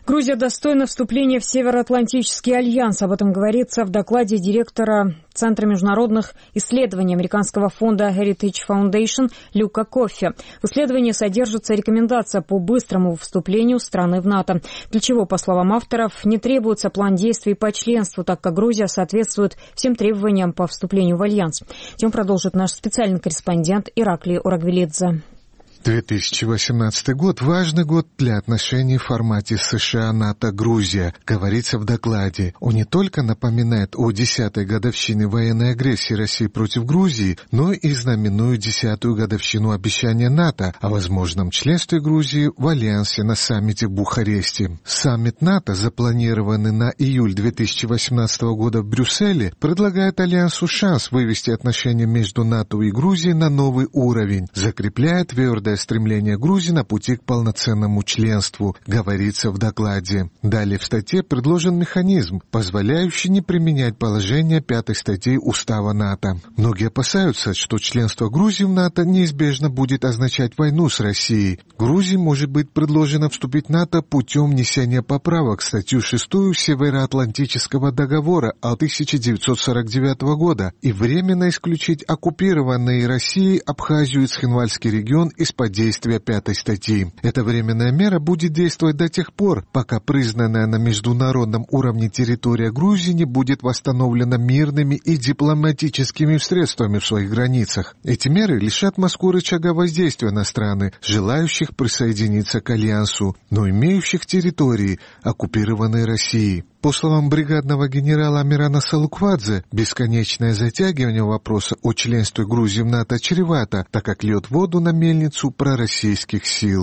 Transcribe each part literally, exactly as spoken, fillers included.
Грузия достойна вступления в Североатлантический альянс. Об этом говорится в докладе директора Центра международных исследований американского фонда Heritage Foundation Люка Коффи. В исследовании содержится рекомендация по быстрому вступлению страны в НАТО, для чего, по словам авторов, не требуется план действий по членству, так как Грузия соответствует всем требованиям по вступлению в альянс. Тем продолжит наш специальный корреспондент Ираклий Орагвелидзе. две тысячи восемнадцатый год – важный год для отношений в формате США-НАТО-Грузия, говорится в докладе. Он не только напоминает о десятой годовщине военной агрессии России против Грузии, но и знаменует десятую годовщину обещания НАТО о возможном членстве Грузии в Альянсе на саммите в Бухаресте. Саммит НАТО, запланированный на июль две тысячи восемнадцатого года в Брюсселе, предлагает Альянсу шанс вывести отношения между НАТО и Грузией на новый уровень, закрепляет твердое стремление Грузии на пути к полноценному членству, говорится в докладе. Далее в статье предложен механизм, позволяющий не применять положение пятой статьи Устава НАТО. Многие опасаются, что членство Грузии в НАТО неизбежно будет означать войну с Россией. Грузии может быть предложено вступить в НАТО путем внесения поправок в статью шестую Североатлантического договора от тысяча девятьсот сорок девятого года и временно исключить оккупированные Россией Абхазию и Цхинвальский регион из под действия пятой статьи. Эта временная мера будет действовать до тех пор, пока признанная на международном уровне территория Грузии не будет восстановлена мирными и дипломатическими средствами в своих границах. Эти меры лишат Москву рычага воздействия на страны, желающих присоединиться к Альянсу, но имеющих территории, оккупированные Россией. По словам бригадного генерала Амирана Салуквадзе, бесконечное затягивание вопроса о членстве Грузии в НАТО чревато, так как льет воду на мельницу пророссийских сил.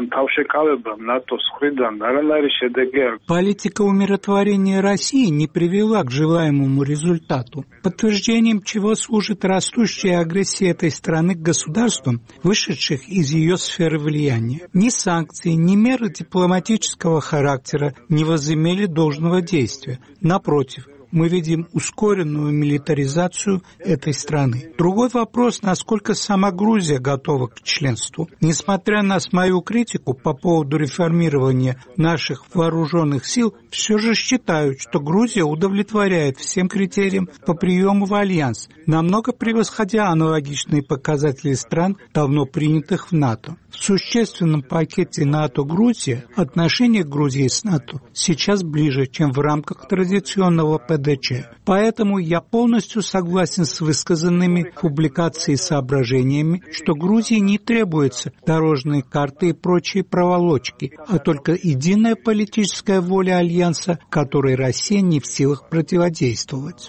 Политика умиротворения России не привела к желаемому результату, подтверждением чего служит растущая агрессия этой страны к государствам, вышедших из ее сферы влияния. Ни санкции, ни меры дипломатического характера не возымели должного действия. Напротив, мы видим ускоренную милитаризацию этой страны. Другой вопрос, насколько сама Грузия готова к членству. Несмотря на мою критику по поводу реформирования наших вооруженных сил, все же считаю, что Грузия удовлетворяет всем критериям по приему в Альянс, намного превосходя аналогичные показатели стран, давно принятых в НАТО. В существенном пакете НАТО-Грузия отношения Грузии с НАТО сейчас ближе, чем в рамках традиционного Пэ Дэ Че. Поэтому я полностью согласен с высказанными в публикации соображениями, что Грузии не требуются дорожные карты и прочие проволочки, а только единая политическая воля Альянса, которой Россия не в силах противодействовать.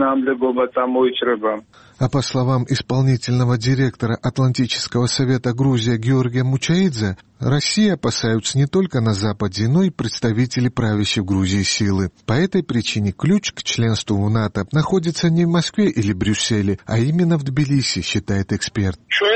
А по словам исполнительного директора Атлантического совета Грузия Георгия Мучаидзе, России опасаются не только на Западе, но и представители правящей в Грузии силы. По этой причине ключ к членству в НАТО находится не в Москве или Брюсселе, а именно в Тбилиси, считает эксперт.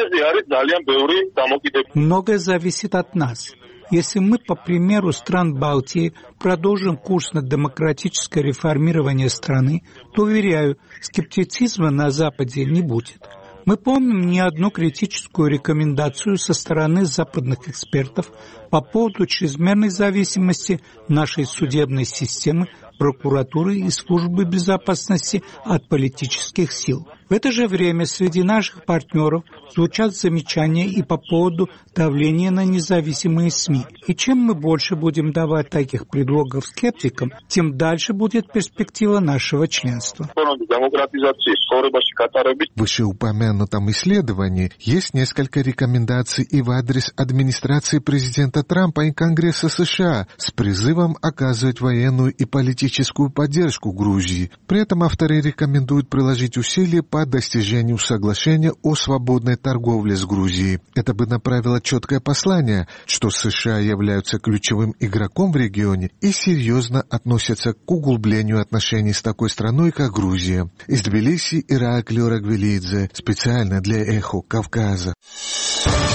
Многое зависит от нас. Если мы, по примеру стран Балтии, продолжим курс на демократическое реформирование страны, то, уверяю, скептицизма на Западе не будет. Мы помним не одну критическую рекомендацию со стороны западных экспертов по поводу чрезмерной зависимости нашей судебной системы, прокуратуры и службы безопасности от политических сил. В это же время среди наших партнеров звучат замечания и по поводу давления на независимые СМИ. И чем мы больше будем давать таких предлогов скептикам, тем дальше будет перспектива нашего членства. В вышеупомянутом исследовании есть несколько рекомендаций и в адрес администрации президента Трампа и Конгресса США с призывом оказывать военную и политическую поддержку Грузии. При этом авторы рекомендуют приложить усилия по достижению соглашения о свободной торговле с Грузией. Это бы направило четкое послание, что США являются ключевым игроком в регионе и серьезно относятся к углублению отношений с такой страной, как Грузия. Из Тбилиси Ираклий Орагвелидзе, специально для Эхо Кавказа.